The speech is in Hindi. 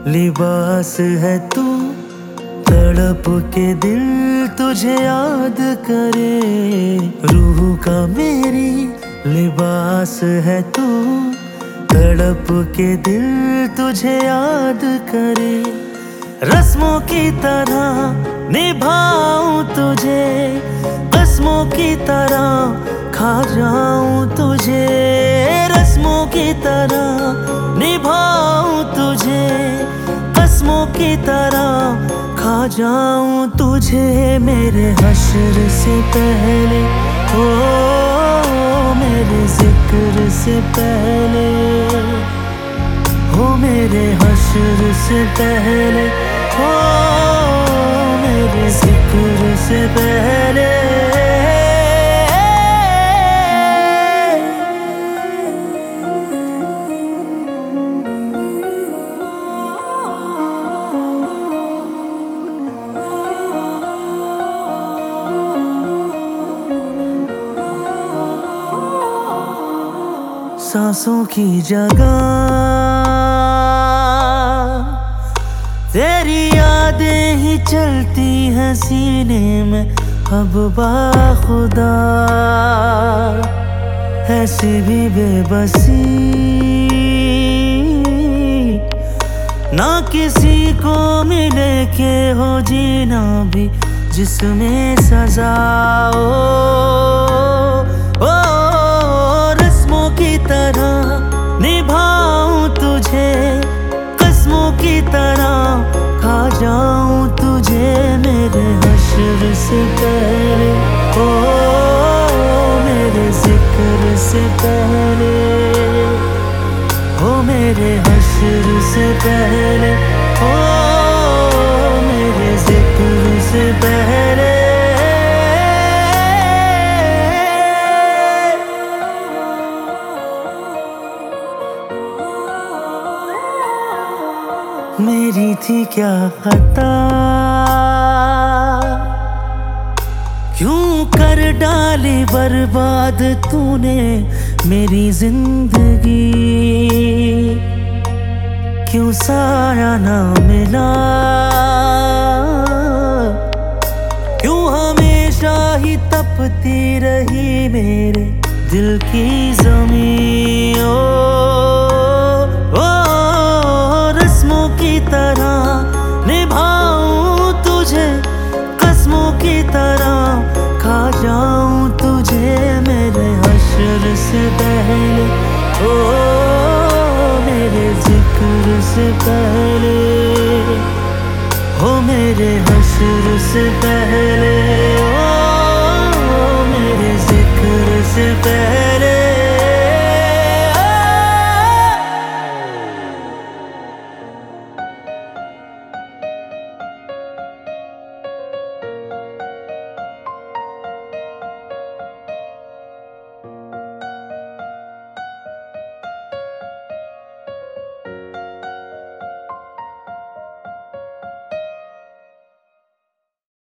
लिबास है तू, तड़प के दिल तुझे याद करे। रूह का मेरी लिबास है तू, तड़प के दिल तुझे याद करे। रस्मों की तरह निभाऊं तुझे, कस्मों की तरह खा जाऊं तुझे। रस्मों की तरह निभाऊं तुझे, कस्मों की तरह खा जाऊं तुझे। मेरे हश्र से पहले, ओ मेरे जिक्र से पहले, हो मेरे हश्र से पहले, हो मेरे जिक्र से पहले। सांसों की जगह तेरी यादें ही चलती हैं सीने में अब बाखुदा। ऐसी भी बेबसी ना किसी को मिले के हो जीना भी जिसमें सजा ओ रस्मों की तरह निभाऊं तुझे, कस्मों की तरह खा जाऊं तुझे। मेरे हश्र से पहले, ओ मेरे जिक्र से पहले, ओ मेरे हश्र से पहले, ओ मेरे जिक्र से पहले। मेरी थी क्या खता, क्यों कर डाली बर्बाद तूने मेरी जिंदगी। क्यों साया ना मिला, क्यों हमेशा ही तपती रही मेरे दिल की ज़मीं। रस्मों की तरह निभाऊं तुझे, कस्मों की तरह खा जाऊं तुझे। मेरे हश्र से पहले, ओ मेरे जिक्र से पहले, हो मेरे हश्र से पहले, ओ मेरे जिक्र से पहले।